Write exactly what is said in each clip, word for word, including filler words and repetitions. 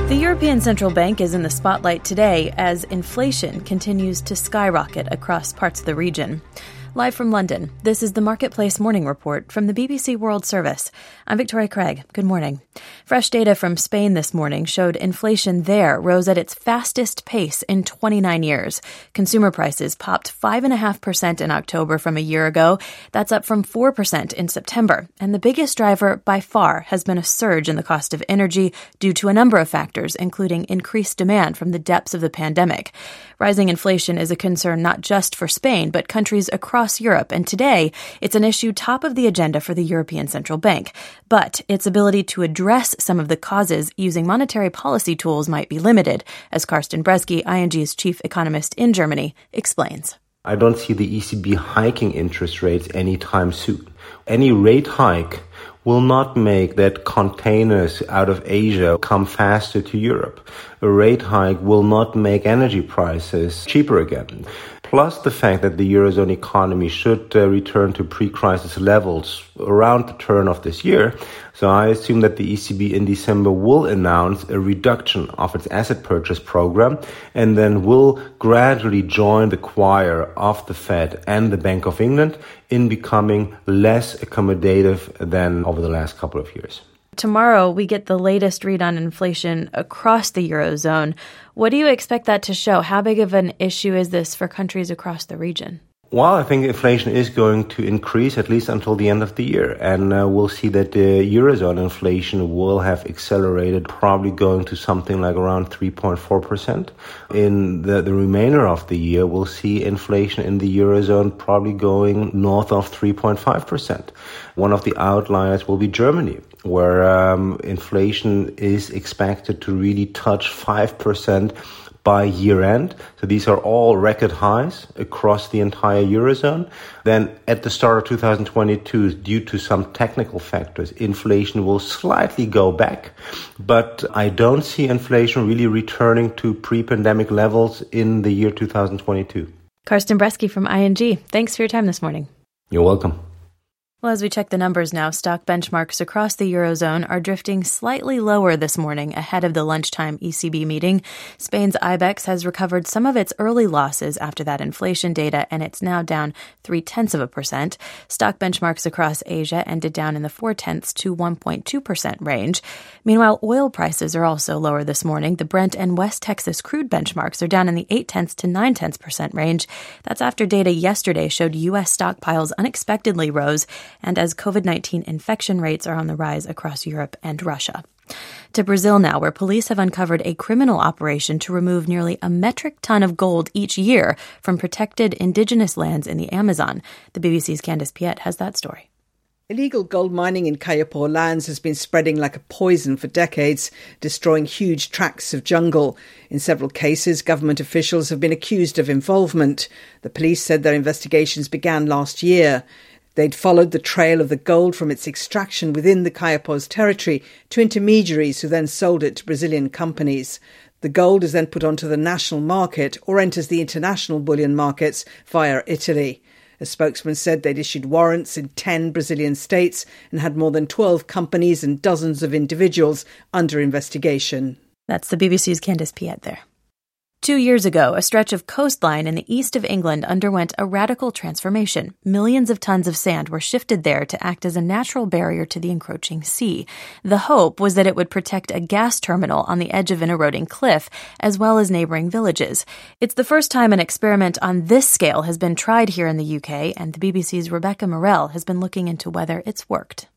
The European Central Bank is in the spotlight today as inflation continues to skyrocket across parts of the region. Live from London, this is the Marketplace Morning Report from the B B C World Service. I'm Victoria Craig. Good morning. Fresh data from Spain this morning showed inflation there rose at its fastest pace in twenty-nine years. Consumer prices popped five point five percent in October from a year ago. That's up from four percent in September. And the biggest driver by far has been a surge in the cost of energy due to a number of factors, including increased demand from the depths of the pandemic. Rising inflation is a concern not just for Spain, but countries across Europe, and today it's an issue top of the agenda for the European Central Bank. But its ability to address some of the causes using monetary policy tools might be limited, as Carsten Brezski, I N G's chief economist in Germany, explains. I don't see the E C B hiking interest rates anytime soon. Any rate hike will not make that containers out of Asia come faster to Europe. A rate hike will not make energy prices cheaper again. Plus the fact that the Eurozone economy should uh, return to pre-crisis levels around the turn of this year. So I assume that the E C B in December will announce a reduction of its asset purchase program and then will gradually join the choir of the Fed and the Bank of England in becoming less accommodative than over the last couple of years. Tomorrow, we get the latest read on inflation across the Eurozone. What do you expect that to show? How big of an issue is this for countries across the region? Well, I think inflation is going to increase at least until the end of the year. And uh, we'll see that the Eurozone inflation will have accelerated, probably going to something like around three point four percent. In the, the remainder of the year, we'll see inflation in the Eurozone probably going north of three point five percent. One of the outliers will be Germany, where um, inflation is expected to really touch five percent by year end. So these are all record highs across the entire Eurozone. Then at the start of two thousand twenty-two, due to some technical factors, inflation will slightly go back. But I don't see inflation really returning to pre-pandemic levels in the year two thousand twenty-two. Carsten Brezski from I N G. Thanks for your time this morning. You're welcome. Well, as we check the numbers now, stock benchmarks across the Eurozone are drifting slightly lower this morning ahead of the lunchtime E C B meeting. Spain's IBEX has recovered some of its early losses after that inflation data, and it's now down three-tenths of a percent. Stock benchmarks across Asia ended down in the four-tenths to one point two percent range. Meanwhile, oil prices are also lower this morning. The Brent and West Texas crude benchmarks are down in the eight-tenths to nine-tenths percent range. That's after data yesterday showed U S stockpiles unexpectedly rose, and as COVID nineteen infection rates are on the rise across Europe and Russia. To Brazil now, where police have uncovered a criminal operation to remove nearly a metric ton of gold each year from protected indigenous lands in the Amazon. The B B C's Candice Piette has that story. Illegal gold mining in Kayapor lands has been spreading like a poison for decades, destroying huge tracts of jungle. In several cases, government officials have been accused of involvement. The police said their investigations began last year. They'd followed the trail of the gold from its extraction within the Kayapor's territory to intermediaries who then sold it to Brazilian companies. The gold is then put onto the national market or enters the international bullion markets via Italy. A spokesman said they'd issued warrants in ten Brazilian states and had more than twelve companies and dozens of individuals under investigation. That's the B B C's Candice Piette there. Two years ago, a stretch of coastline in the east of England underwent a radical transformation. Millions of tons of sand were shifted there to act as a natural barrier to the encroaching sea. The hope was that it would protect a gas terminal on the edge of an eroding cliff, as well as neighboring villages. It's the first time an experiment on this scale has been tried here in the U K, and the B B C's Rebecca Morell has been looking into whether it's worked.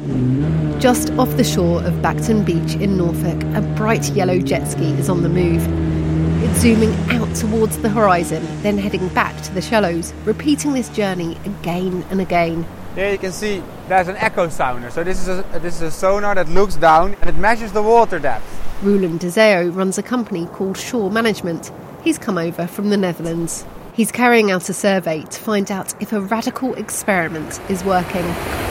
Just off the shore of Bacton Beach in Norfolk, a bright yellow jet ski is on the move. It's zooming out towards the horizon, then heading back to the shallows, repeating this journey again and again. There you can see there's an echo sounder. So this is a, this is a sonar that looks down and it measures the water depth. Roland Dezeo runs a company called Shore Management. He's come over from the Netherlands. He's carrying out a survey to find out if a radical experiment is working.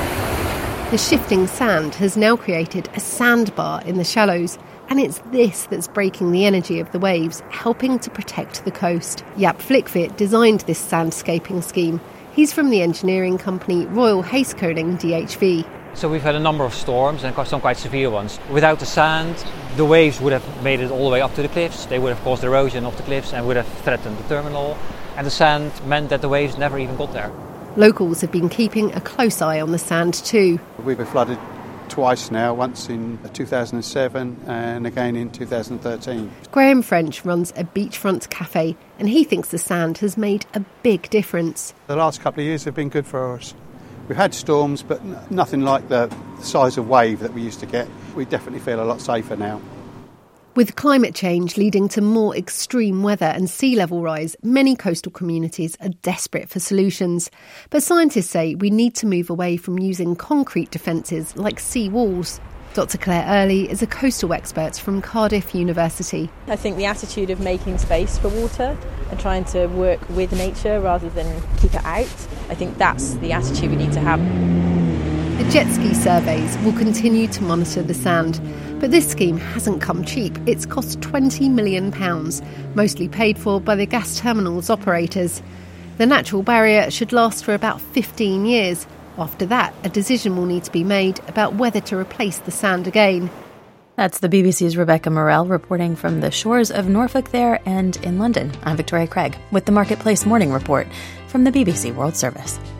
The shifting sand has now created a sandbar in the shallows, and it's this that's breaking the energy of the waves, helping to protect the coast. Jaap Flikvit designed this sandscaping scheme. He's from the engineering company Royal Hazekoning D H V. So we've had a number of storms and some quite severe ones. Without the sand, the waves would have made it all the way up to the cliffs. They would have caused erosion of the cliffs and would have threatened the terminal. And the sand meant that the waves never even got there. Locals have been keeping a close eye on the sand too. We've been flooded twice now, once in two thousand seven and again in two thousand thirteen. Graham French runs a beachfront cafe and he thinks the sand has made a big difference. The last couple of years have been good for us. We've had storms, but nothing like the size of wave that we used to get. We definitely feel a lot safer now. With climate change leading to more extreme weather and sea level rise, many coastal communities are desperate for solutions. But scientists say we need to move away from using concrete defences like sea walls. Doctor Claire Early is a coastal expert from Cardiff University. I think the attitude of making space for water and trying to work with nature rather than keep it out, I think that's the attitude we need to have. The jet ski surveys will continue to monitor the sand. But this scheme hasn't come cheap. It's cost twenty million pounds, mostly paid for by the gas terminal's operators. The natural barrier should last for about fifteen years. After that, a decision will need to be made about whether to replace the sand again. That's the B B C's Rebecca Morell reporting from the shores of Norfolk there and in London. I'm Victoria Craig with the Marketplace Morning Report from the B B C World Service.